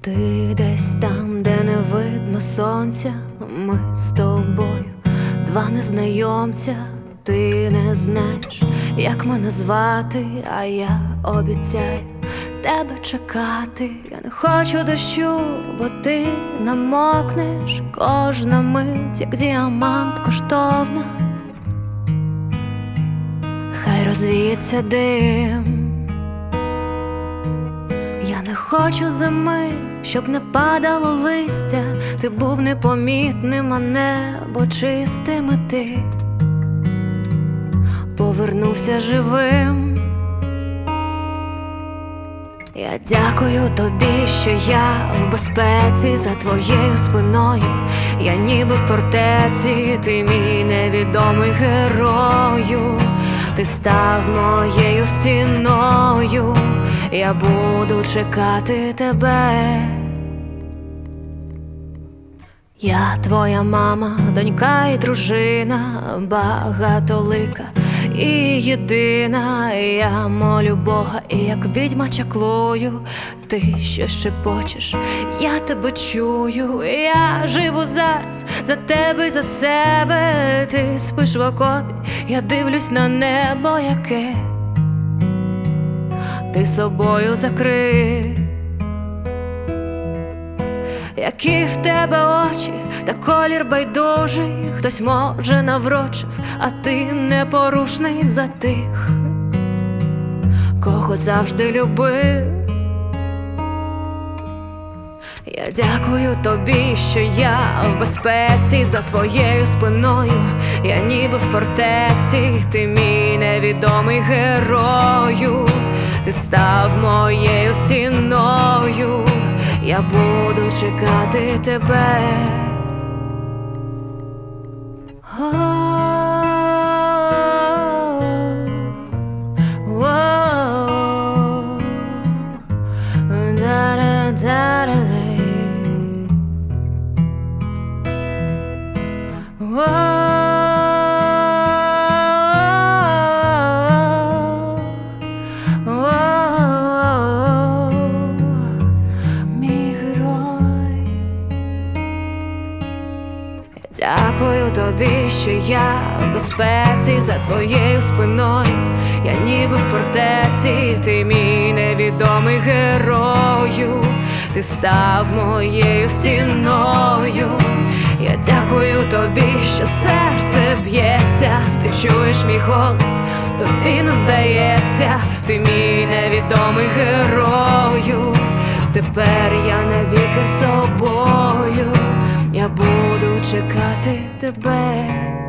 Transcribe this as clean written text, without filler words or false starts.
Ти десь там, де не видно сонця, ми з тобою два незнайомця. Ти не знаєш, як мене звати, а я обіцяю тебе чекати. Я не хочу дощу, бо ти намокнеш. Кожна мить, як діамант коштовна. Хай розвіється дим. Я не хочу зими, щоб не падало листя. Ти був непомітним, а небо чистим, і ти повернувся живим. Я дякую тобі, що я в безпеці за твоєю спиною. Я ніби в фортеці, ти мій невідомий герою. Ти став моєю стіною, я буду чекати тебе. Я твоя мама, донька і дружина, багатолика і єдина. Я молю Бога і як відьма чаклую. Ти що шепочеш, я тебе чую. Я живу зараз за тебе й за себе. Ти спиш в окопі, я дивлюсь на небо, яке ти собою закрив. Які в тебе очі, та колір байдужий. Хтось може наврочив, а ти непорушний за тих, кого завжди любив. Я дякую тобі, що я в безпеці за твоєю спиною. Я ніби в фортеці, ти мій невідомий герою. Ти став моєю стіною, я буду чекати тебе. Дякую тобі, що я в безпеці за твоєю спиною. Я ніби в фортеці, ти мій невідомий герою. Ти став моєю стіною. Я дякую тобі, що серце б'ється. Ти чуєш мій голос, тобі не здається. Ти мій невідомий герою. Тепер я навіки з тобою. Я буду чекати тебе.